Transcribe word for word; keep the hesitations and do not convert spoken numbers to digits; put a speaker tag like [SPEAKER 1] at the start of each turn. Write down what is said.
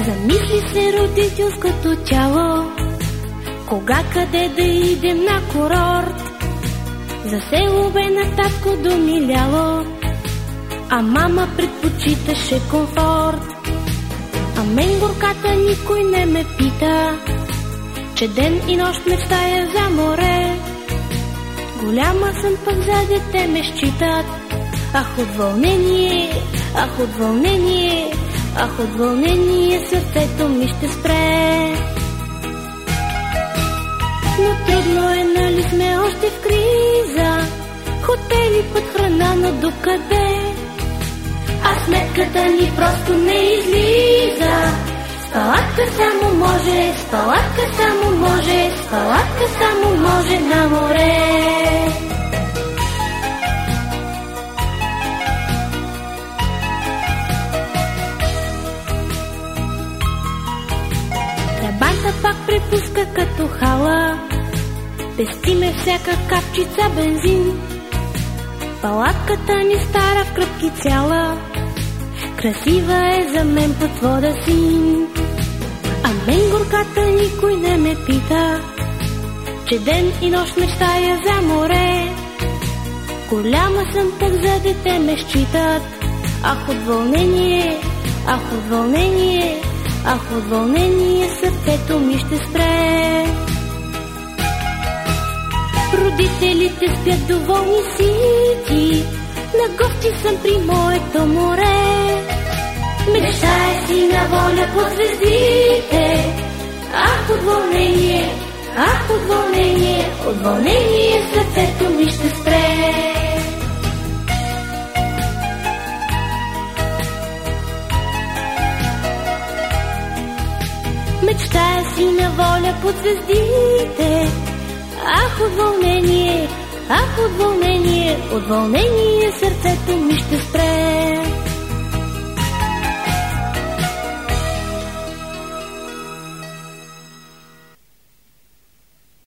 [SPEAKER 1] Замисли се родителското тяло, кога къде да идем на курорт. За село бе на татко домиляло, а мама предпочиташе комфорт. А мен горката никой не ме пита, че ден и нощ мечтая за море. Голяма съм, пък за дете ме считат. Ах, от вълнение, ах, от вълнение, ах, от вълнение сърцето ми ще спре. Но трудно е, нали сме още в криза, хотели, път, храна, но докъде? А сметката ни просто не излиза. С палатка само може, с палатка само може, с палатка само може на море. Трабанта пак препуска като хала, пестиме всяка капчица бензин. Палатката ни стара в кръпки цяла, красива е за мен под вода син. А мен горката никой не ме пита, че ден и нощ мечтая за море. Голяма съм, пък за дете ме считат. Ах, от вълнение, ах, от вълнение, ах, от вълнение сърцето ми ще спре. Родителите спят доволни сити, на гости съм при моето море. Мечтая си на воля под звездите. Ах, от вълнение, ах, от вълнение, от вълнение сърцето ми ще спре. Мечтая си на воля под звездите. Ах, от вълнение, ах, от вълнение, от вълнение сърцето ми ще спре.